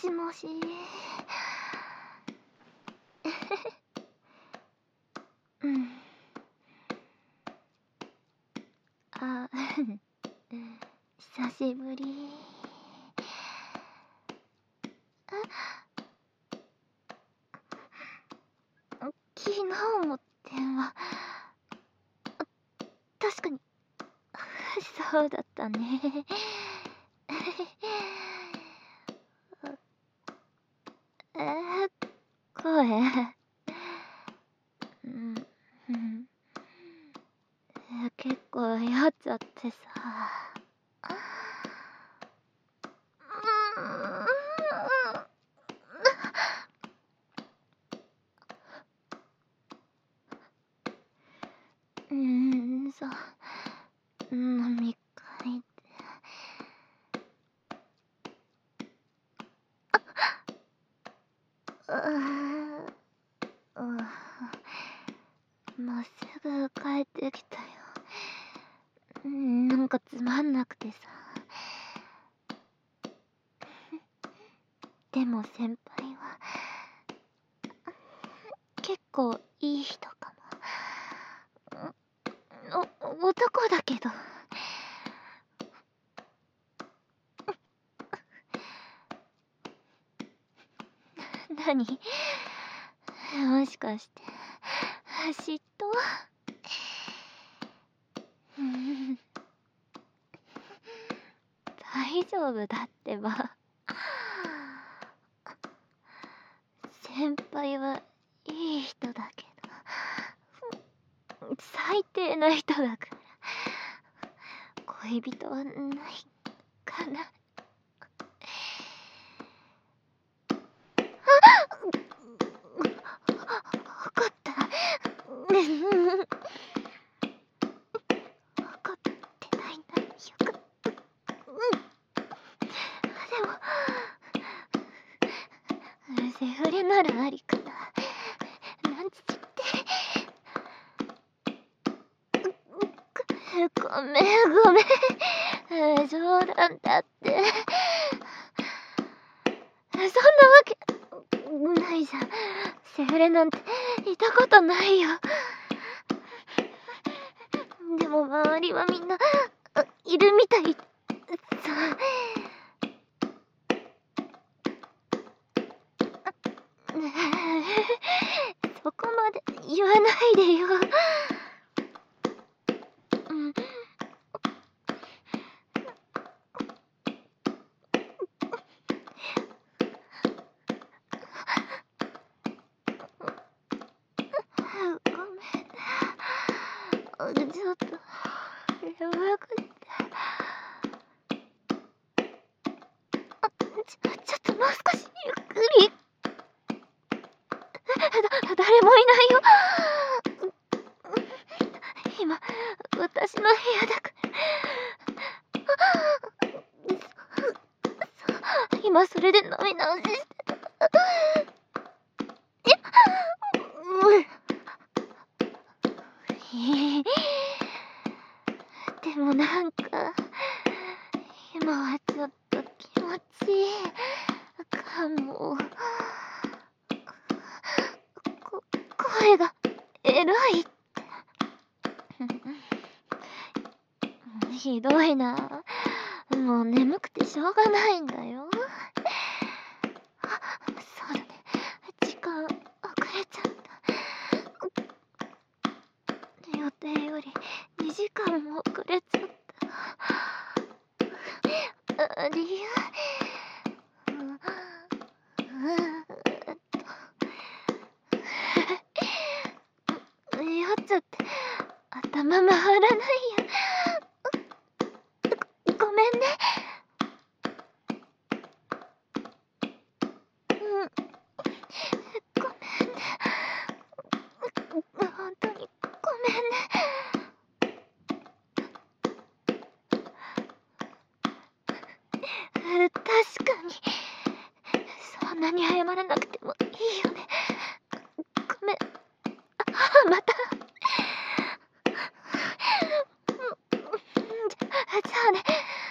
しもし。うん。あ、久しぶり。昨日も電話。確かに、そうだったね。声。うん、うん。結構酔っちゃってさ。そう。飲み会で。もうすぐ帰ってきたよ。なんかつまんなくてさ。でも先輩は結構いい人かも。男だけど。何？もしかして嫉妬？大丈夫だってば。先輩はいい人だけど最低な人だから恋人はないかな。怒った。怒ってないんだ。よかった。でもセフレならありかな。なんつってごめん。冗談だって。そんなわけないじゃん。セフレなんていたことないよ。でも周りはみんないるみたいさ。そこまで言わないでよ。ごめん。ちょっとやばくて。ちょっともう少しゆっくり。誰もいないよ。今私の部屋だから。今それで飲み直ししてた。でもなんか今はちょっと気持ちいいかも。声がエロいってひどいな。もう眠くてしょうがないんだよ。そうだね、時間遅れちゃった。予定より2時間も遅れちゃった。理由？酔っちゃって頭回らないや。ごめんね。ごめんね。本当にごめんね。確かにそんなに謝らなくてもいいよね。ごめん。また。じゃあね。